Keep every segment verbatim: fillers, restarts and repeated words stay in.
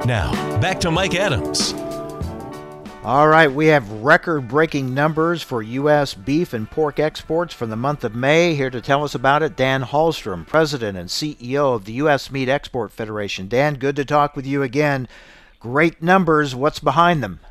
Now, back to Mike Adams. All right, we have record-breaking numbers for U S beef and pork exports for the month of May. Here to tell us about it, Dan Hallstrom, President and C E O of the U S Meat Export Federation. Dan, good to talk with you again. Great numbers. What's behind them?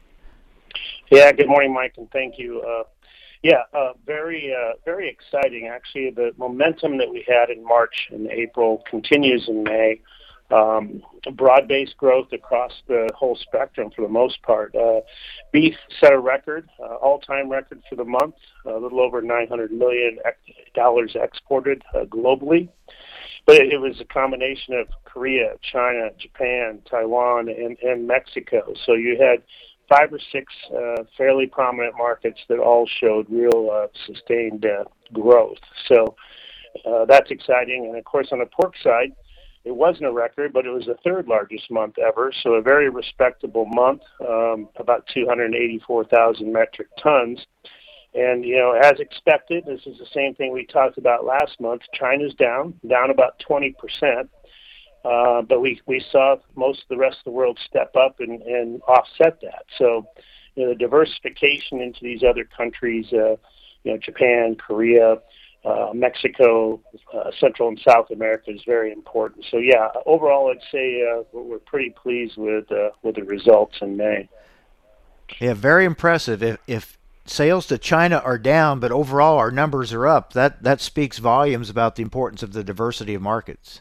Yeah, good morning, Mike, and thank you. Uh, yeah, uh, very, uh, very exciting. Actually, the momentum that we had in March and April continues in May. Um, broad-based growth across the whole spectrum for the most part. Uh, beef set a record, uh, all-time record for the month, a little over nine hundred million dollars exported uh, globally. But it, it was a combination of Korea, China, Japan, Taiwan, and, and Mexico. So you had five or six uh, fairly prominent markets that all showed real uh, sustained uh, growth. So uh, that's exciting. And, of course, on the pork side, it wasn't a record, but it was the third largest month ever, so a very respectable month, um, about two hundred eighty-four thousand metric tons. And, you know, as expected, this is the same thing we talked about last month. China's down, down about twenty percent. Uh, but we, we saw most of the rest of the world step up and, and offset that. So, you know, the diversification into these other countries, uh, you know, Japan, Korea, Uh, Mexico, uh, Central and South America is very important. So, yeah, overall, I'd say uh, we're pretty pleased with uh, with the results in May. Yeah, very impressive. If, if sales to China are down, but overall our numbers are up, that, that speaks volumes about the importance of the diversity of markets.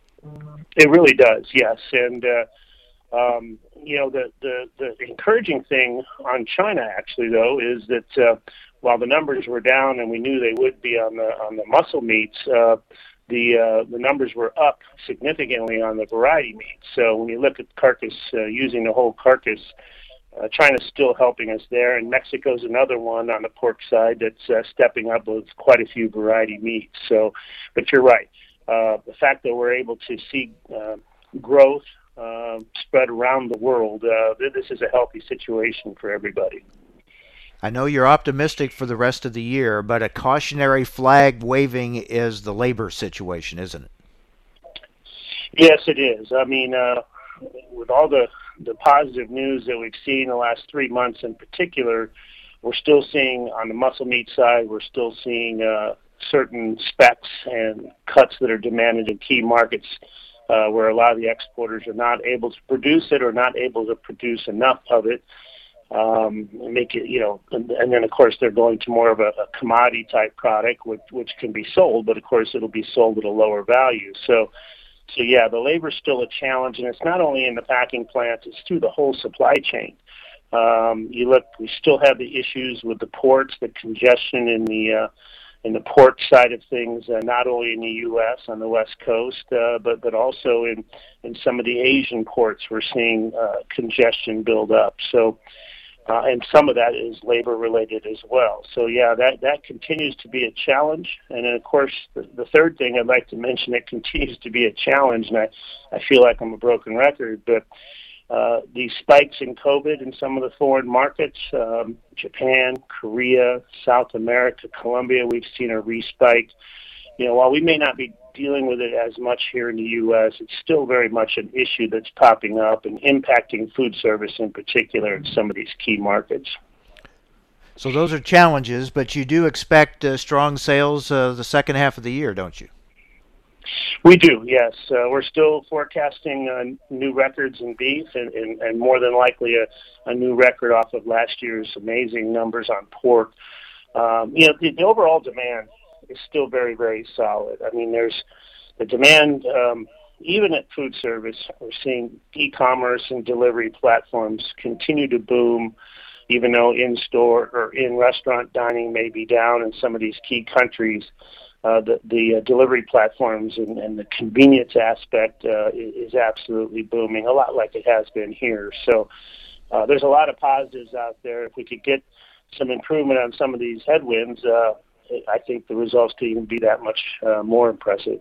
It really does, yes. And, uh, um, you know, the, the, the encouraging thing on China, actually, though, is that uh, while the numbers were down and we knew they would be on the on the muscle meats, uh, the uh, the numbers were up significantly on the variety meats. So when you look at carcass, uh, using the whole carcass, uh, China's still helping us there, and Mexico's another one on the pork side that's uh, stepping up with quite a few variety meats. So, but you're right. Uh, the fact that we're able to see uh, growth uh, spread around the world, uh, this is a healthy situation for everybody. I know you're optimistic for the rest of the year, but a cautionary flag waving is the labor situation, isn't it? Yes, it is. I mean, uh, with all the, the positive news that we've seen the last three months in particular, we're still seeing on the muscle meat side, we're still seeing uh, certain specs and cuts that are demanded in key markets uh, where a lot of the exporters are not able to produce it or not able to produce enough of it. Um, make it, you know, and, and then of course they're going to more of a, a commodity type product, which which can be sold, but of course it'll be sold at a lower value. So, so yeah, the labor's still a challenge, and it's not only in the packing plants; it's through the whole supply chain. Um, you look, we still have the issues with the ports, the congestion in the uh, in the port side of things, uh, not only in the U S on the West Coast, uh, but but also in in some of the Asian ports, we're seeing uh, congestion build up. So. Uh, and some of that is labor-related as well. So, yeah, that, that continues to be a challenge. And, then, of course, the, the third thing I'd like to mention, it continues to be a challenge, and I, I feel like I'm a broken record, but uh, these spikes in COVID in some of the foreign markets, um, Japan, Korea, South America, Colombia, we've seen a respike. You know, while we may not be dealing with it as much here in the U S, it's still very much an issue that's popping up and impacting food service in particular in some of these key markets. So those are challenges, but you do expect uh, strong sales uh, the second half of the year, don't you? We do, yes. Uh, we're still forecasting uh, new records in beef and, and, and more than likely a, a new record off of last year's amazing numbers on pork. Um, you know, the, the overall demand is still very, very solid. I mean, there's the demand, um, even at food service, we're seeing e-commerce and delivery platforms continue to boom, even though in-store or in-restaurant dining may be down in some of these key countries. Uh, the the uh, delivery platforms and, and the convenience aspect uh, is, is absolutely booming, a lot like it has been here. So uh, there's a lot of positives out there. If we could get some improvement on some of these headwinds, uh, I think the results could even be that much uh, more impressive.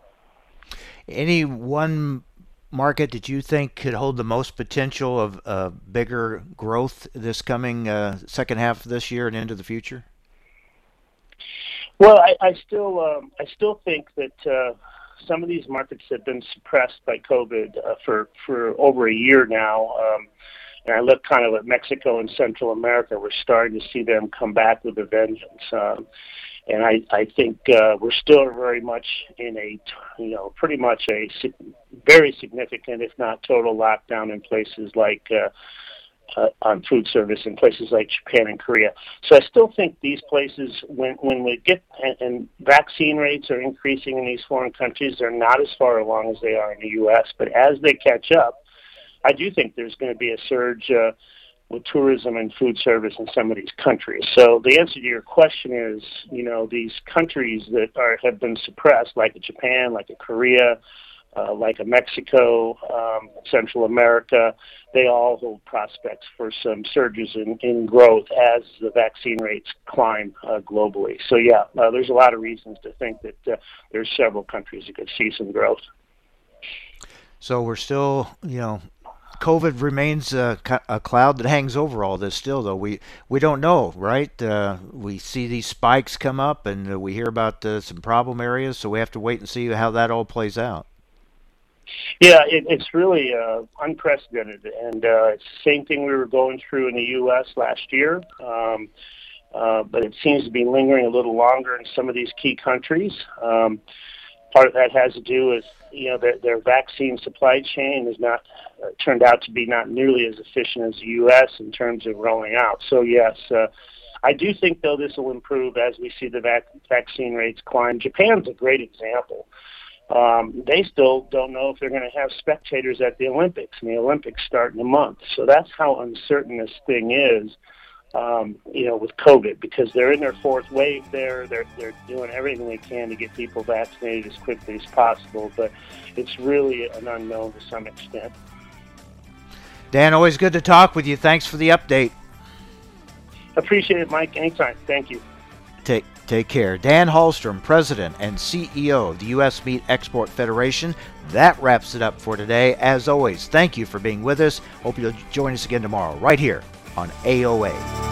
Any one market that you think could hold the most potential of uh, bigger growth this coming uh, second half of this year and into the future? Well, I, I still um, I still think that uh, some of these markets have been suppressed by COVID uh, for, for over a year now. Um, and I look kind of at Mexico and Central America. We're starting to see them come back with a vengeance. Um, and I, I think uh, we're still very much in a, you know, pretty much a very significant, if not total, lockdown in places like uh, uh, on food service in places like Japan and Korea. So I still think these places, when when we get, and, and vaccine rates are increasing in these foreign countries, they're not as far along as they are in the U S, but as they catch up, I do think there's going to be a surge uh, with tourism and food service in some of these countries. So the answer to your question is, you know, these countries that are have been suppressed, like a Japan, like a Korea, uh, like a Mexico, um, Central America, they all hold prospects for some surges in, in growth as the vaccine rates climb uh, globally. So yeah, uh, there's a lot of reasons to think that uh, there's several countries that could see some growth. So we're still, you know, COVID remains a, a cloud that hangs over all this still, though. We we don't know, right? Uh, we see these spikes come up, and uh, we hear about uh, some problem areas, so we have to wait and see how that all plays out. Yeah, it, it's really uh, unprecedented, and uh, it's the same thing we were going through in the U S last year, um, uh, but it seems to be lingering a little longer in some of these key countries. Um, part of that has to do with, you know, their, their vaccine supply chain is not uh, turned out to be not nearly as efficient as the U S in terms of rolling out. So yes, uh, I do think though this will improve as we see the vac- vaccine rates climb. Japan's a great example. Um, they still don't know if they're going to have spectators at the Olympics, and the Olympics start in a month. So that's how uncertain this thing is. Um, you know, with COVID, because they're in their fourth wave there. They're they're doing everything they can to get people vaccinated as quickly as possible, but it's really an unknown to some extent. Dan, always good to talk with you. Thanks for the update. Appreciate it, Mike. Anytime. Thank you. Take take care. Dan Hallstrom, President and C E O of the U S Meat Export Federation. That wraps it up for today. As always, thank you for being with us. Hope you'll join us again tomorrow, right here on A O A.